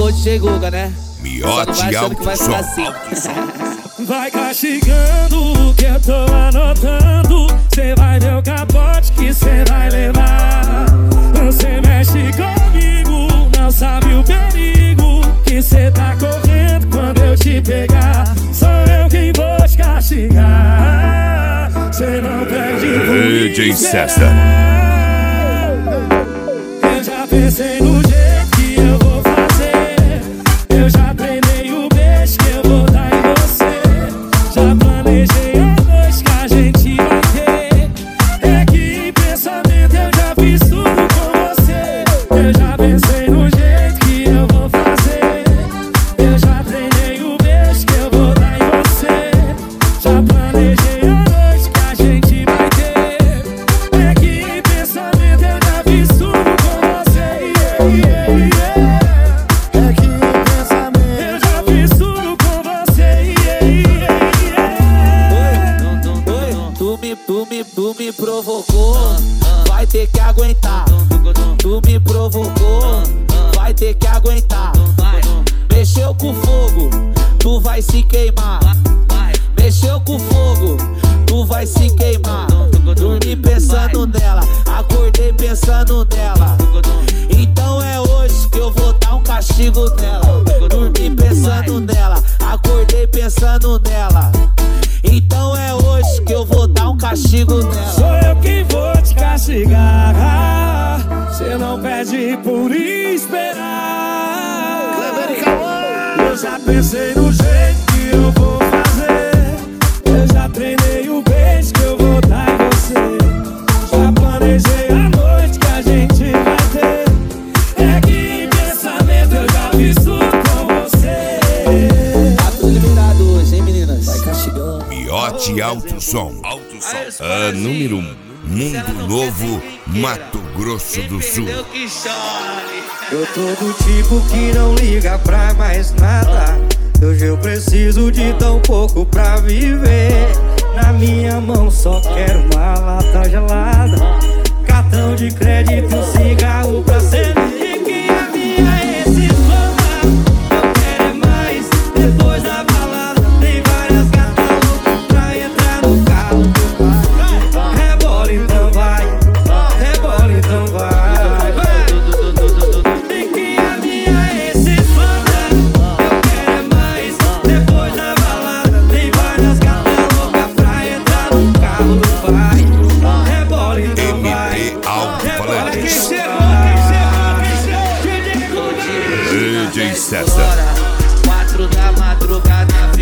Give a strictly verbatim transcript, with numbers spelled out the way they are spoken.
hoje chegou, né? Miote alto som. Assim. Vai castigando que eu tô anotando. Cê vai ver o capote que cê vai levar. Você mexe comigo, não sabe o perigo que cê tá correndo quando eu te pegar. Sou eu quem vou te castigar. Cê não perde por D J César. Eu já pensei no jeito que eu vou fazer. Eu já treinei o beijo que eu vou dar em você. Já planejei a noite que a gente vai ter. É que em pensamento eu já fiz tudo com você. Eu já pensei no jeito que eu vou fazer. Eu já treinei o beijo que eu vou dar em você. Já planejei a noite que a gente vai ter. É que em pensamento eu já fiz tudo com você. Yeah, yeah, yeah. É que em pensamento eu já fiz tudo com você. Yeah, yeah, yeah. Tu me, tu me, tu me provocou, vai ter que aguentar. Tu me provocou, vai ter que aguentar. Mexeu com fogo, tu vai se queimar. Mexeu com fogo, tu vai se queimar. Dormi pensando nela, acordei pensando nela. Então é hoje que eu vou dar um castigo nela. Dormi pensando nela, acordei pensando nela. Então é hoje que eu vou dar um castigo nela. Sou eu quem vou te castigar. Cê não pede por esperar. Eu já pensei no jeito que eu vou fazer. Eu já treinei o beijo que eu vou dar em você. Já planejei a noite que a gente vai ter. É que em pensamento eu já fiz tudo com você. Tá tudo liberado hoje, hein, meninas? Vai castigando. Miote alto som. Alto som. A número um. Mundo Novo, Mato Grosso do Sul. Eu tô do tipo que não liga pra mais nada. Hoje eu preciso de tão pouco pra viver. Na minha mão só quero uma lata gelada, cartão de crédito, cigarro pra ser e que a minha é esse fama. Eu quero é mais, depois da balada tem várias gatas loucas pra entrar no carro do pai. Rebola então vai, rebola então vai. E que a minha é esse fama. Eu quero é mais, depois da balada tem várias gatas loucas pra entrar no carro do pai. Rebola então vai. M P Alto-Falante. Quem chegou, quem chegou, quem chegou? D J César. Quatro da madrugada.